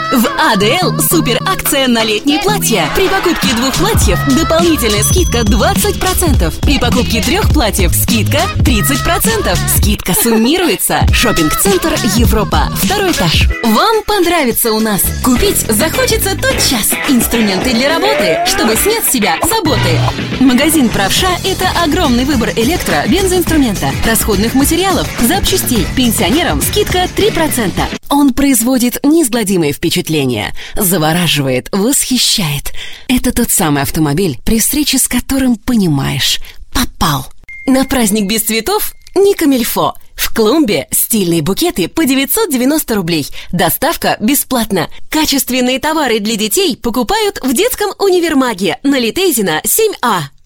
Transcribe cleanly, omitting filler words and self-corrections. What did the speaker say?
В АДЛ супер акция на летние платья. При покупке 2 платьев дополнительная скидка 20%. При покупке 3 платьев скидка 30%. Скидка суммируется. Шоппинг-центр Европа. 2 этаж. Вам понравится у нас. Купить захочется тотчас. Инструменты для работы, чтобы снять с себя заботы. Магазин «Правша» — это огромный выбор бензоинструмента, расходных материалов, запчастей. Пенсионерам скидка 3%. Он производит неизгладимое впечатление, завораживает, восхищает. Это тот самый автомобиль, при встрече с которым понимаешь — попал. На праздник без цветов не камильфо. В Клумбе стильные букеты по 990 рублей. Доставка бесплатна. Качественные товары для детей покупают в детском универмаге на Литейзина 7А.